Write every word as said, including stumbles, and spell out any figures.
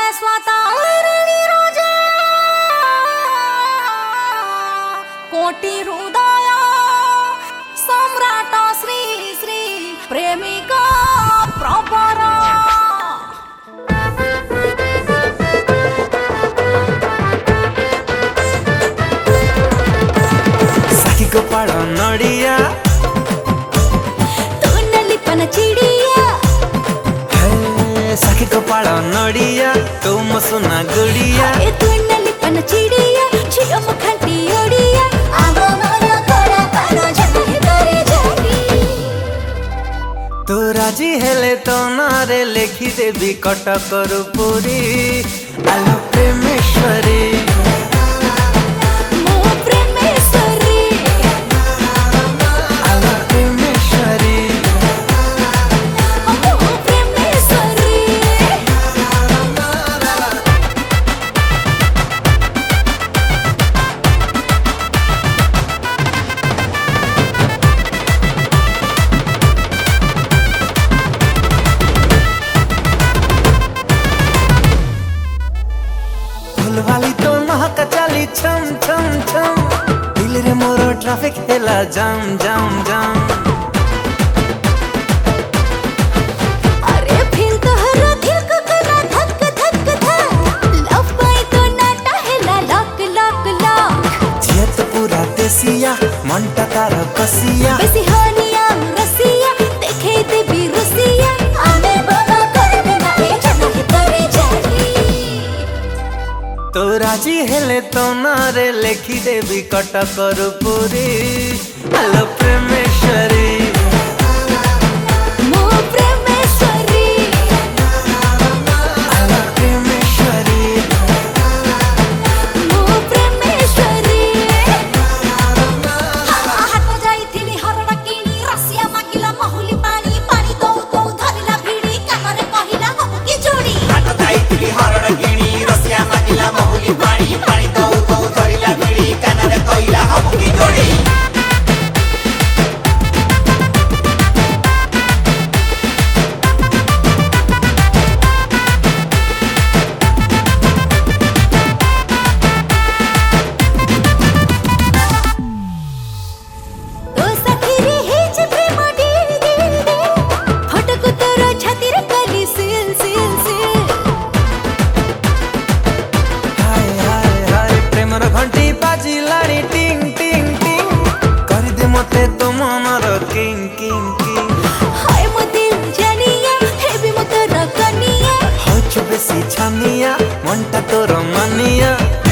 स्वतारिणी रोजा कोटि हृदय सम्राट श्री श्री प्रेमिका प्रवर सखी को पाड़ नड़िया तू नलिपन चिड़िया सखी को पाड़ नड़िया तुम सुना गुड़िया तू नलिपन चिड़िया झियो मुखंती ओड़िया आगो मोर तोरा पारो जने करे जानी तू राजी हेले तो नारे लेखी देवी कटक पुरी आलो प्रेमेश्वरी वाली तो महक चली छम छम छम दिल रे मोरो ट्रैफिक हेला जाम जाम जाम अरे फिर तो हर दिल को करा धक धक धक लव बाय तो नाटा हेला लक लक लक जियत पूरा देसिया मनटा तार कसिया बेसी हानिया रसिया देखे ते भी रसिया आमे बाबा कर बिना ए जना करे जानी तो राजी हेले तो नारे लेखी देवी कटक पुरी आलो प्रेमेश्वरी घंटी बाजी लाड़ी टिंग टिंग टिंग कर दे मते तो मनर किंग किंग किंग हाय मते जानिया हे भी मते रकनिया हो चुबे सी छानिया मनटा तोर मानिया